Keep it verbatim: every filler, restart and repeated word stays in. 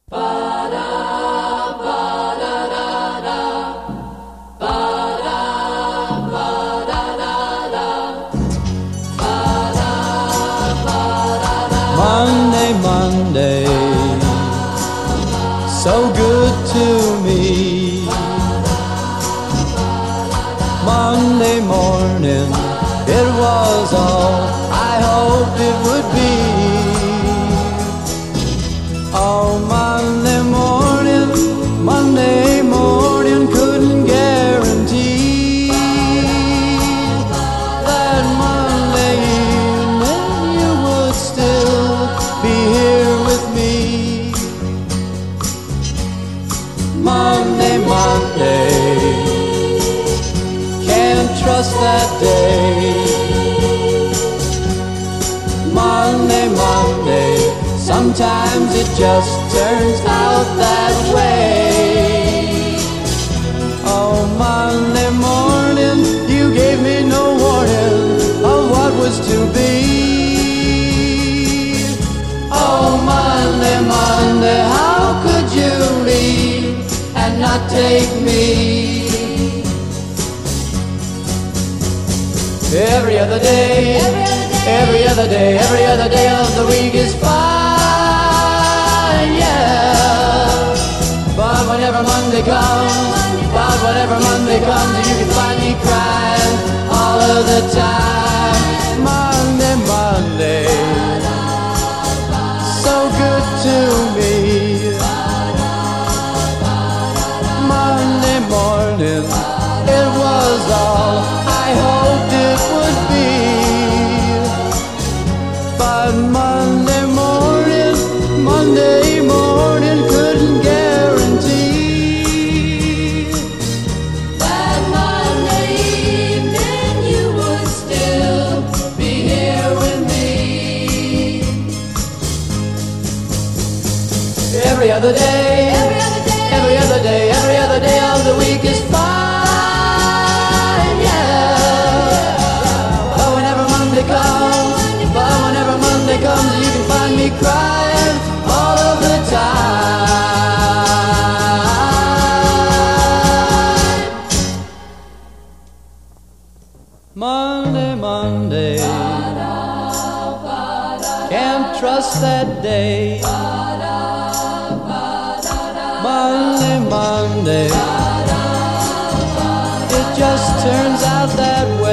Monday, Monday, so good to me. Monday morning, it was all I hoped it would be. Oh, Monday morning, Monday morning, couldn't guarantee that Monday evening you would still be here with me. Monday, Monday, can't trust that day. Monday, Monday, sometimes it just turns out that way. Oh, Monday morning, you gave me no warning of what was to be. Oh, Monday, Monday, how could you leave and not take me? Every other day, every other day, every other day of the week is fine, yeah. But whenever Monday comes, but whenever Monday comes, you can find me crying all of the time. Monday, Monday, so good to me. Monday morning, it was all I hoped it would be. But Monday morning, Monday morning, couldn't guarantee that Monday evening you would still be here with me. Every other day, Every other day, every other day, every other day of the week is fine, yeah. But whenever Monday comes, but whenever Monday comes, you can find me crying all of the time. Monday, Monday, can't trust that day. Monday, Monday, it just turns out that way.